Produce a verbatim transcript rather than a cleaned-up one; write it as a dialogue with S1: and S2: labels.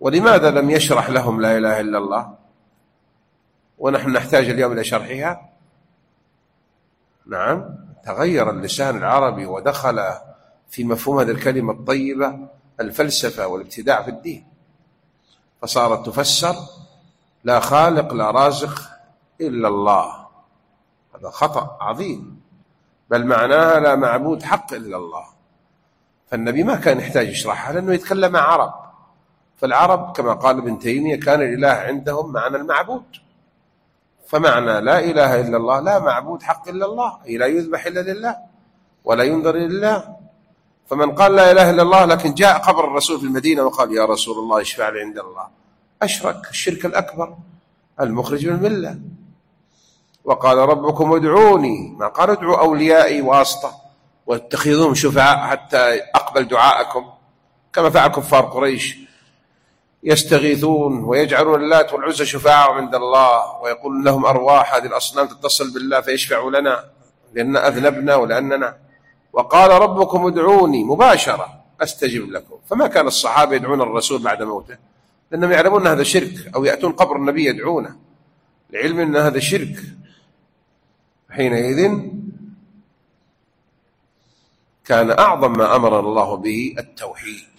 S1: ولماذا لم يشرح لهم لا إله إلا الله ونحن نحتاج اليوم إلى شرحها؟ نعم، تغير اللسان العربي ودخل في مفهوم هذه الكلمة الطيبة الفلسفة والابتداع في الدين، فصارت تفسر لا خالق لا رازق إلا الله. هذا خطأ عظيم، بل معناها لا معبود حق إلا الله. فالنبي ما كان يحتاج يشرحها لأنه يتكلم مع عرب، فالعرب كما قال ابن تيمية كان الإله عندهم معنى المعبود، فمعنى لا إله إلا الله لا معبود حق إلا الله، أي لا يذبح إلا لله ولا ينذر إلا لله. فمن قال لا إله إلا الله لكن جاء قبر الرسول في المدينة وقال يا رسول الله اشفع لي عند الله، أشرك الشرك الأكبر المخرج من الملة. وقال ربكم ادعوني، ما قال ادعوا أوليائي واسطة واتخذوهم شفعاء حتى أقبل دعاءكم كما فعل كفار قريش، يستغيثون ويجعلون اللات والعزى شفعاء عند الله ويقول لهم أرواح هذه الأصنام تتصل بالله فيشفعوا لنا لأن أذنبنا ولأننا. وقال ربكم ادعوني مباشرة أستجب لكم. فما كان الصحابة يدعون الرسول بعد موته لأنهم يعلمون أن هذا شرك، أو يأتون قبر النبي يدعونه لعلم أن هذا شرك. حينئذ كان أعظم ما أمر الله به التوحيد.